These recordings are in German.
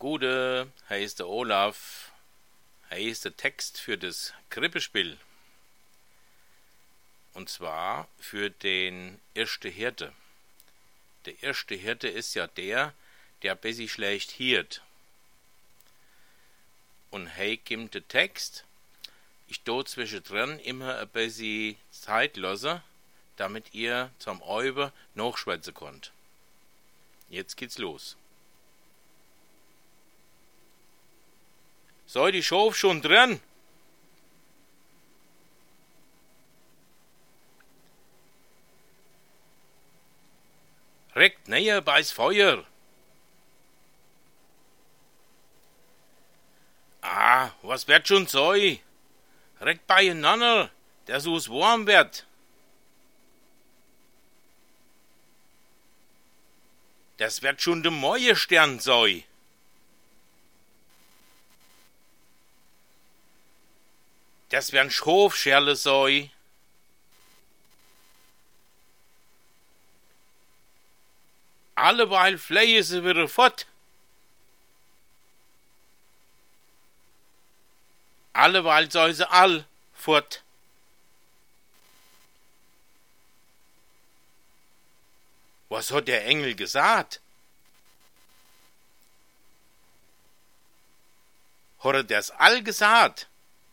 Gute, hier ist der Olaf. Hier ist der Text für das Krippespiel. Und zwar für den erste Hirte. Der erste Hirte ist ja der bessi schlecht hiert. Und hier kommt der Text. Ich do zwischendrin immer ein bisschen Zeit lassen, damit ihr zum Euber nachschwätzen könnt. Jetzt geht's los. Sei die Schof schon dran? Reckt näher bei's Feuer. Was wird schon sei? Reckt beieinander, dass es warm wird. Das wird schon der Morgenstern sei. Das werden Schofscherle sei. Alleweil flehe sie wieder fort. Alleweil sei sie all fort. Was hat der Engel gesagt? Hat er das all gesagt?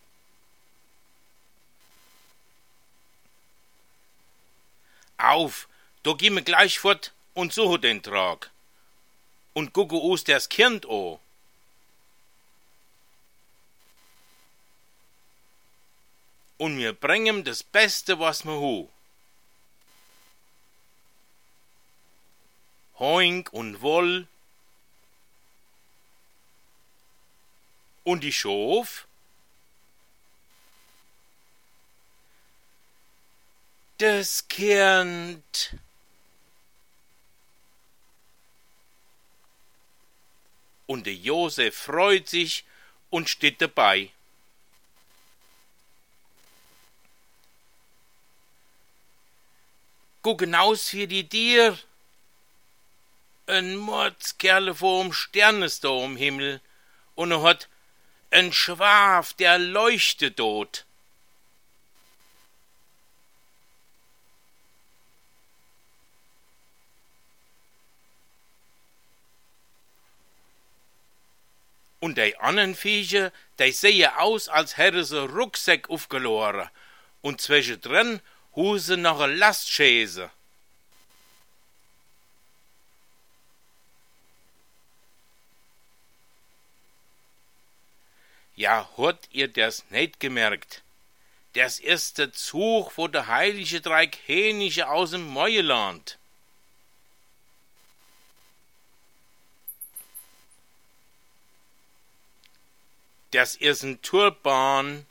Auf, da geh mir gleich fort und suche den Trag. Und gucke us das Kind an. Und mir bringen das Beste, was mir hu. Hoing und Woll. Und die Schof. Das Kind. Und der Josef freut sich und steht dabei. Gucken aus für die Tier. Ein Mordskerle vorm Stern ist da am Himmel und er hat ein Schwaf, der leuchtet dort. Und die anderen Viecher, die sehen aus, als hätten sie Rucksack aufgeladen. Und zwischendrin husen noch eine Lastschäse. Ja, habt ihr das nicht gemerkt? Das ist der Zug von der heilige drei Könige aus dem Meueland. Das ist ein Turban.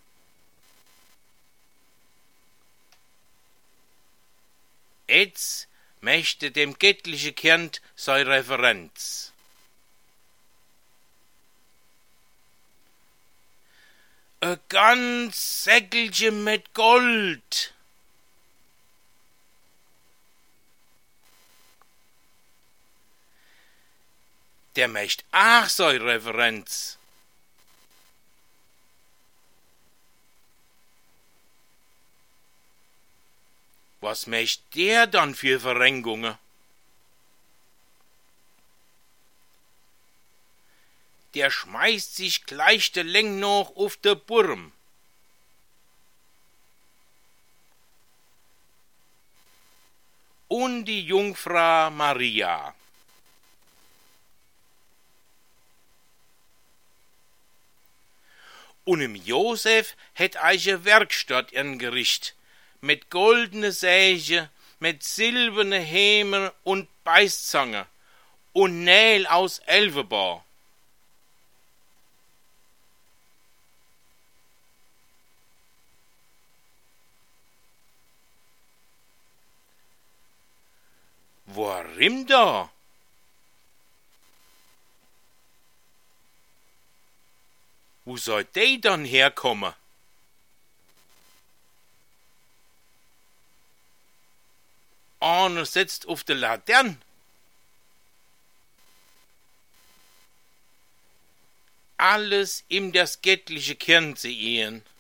Jetzt möchte dem göttliche Kind sei Referenz. Ein ganz Säckelchen mit Gold. Der möcht ach sei Referenz. Was möcht der dann für Verrenkungen? Der schmeißt sich gleich der Leng noch auf der Burm. Und die Jungfrau Maria. Und im Josef hätt eiche Werkstatt ingericht, mit goldene Säge, mit silberne Häme und Beißzange und Nähl aus Elfenbein. Worim da? Wo soll die dann herkommen? Einer sitzt auf der Laterne. alles im das Göttliche Kern sehen.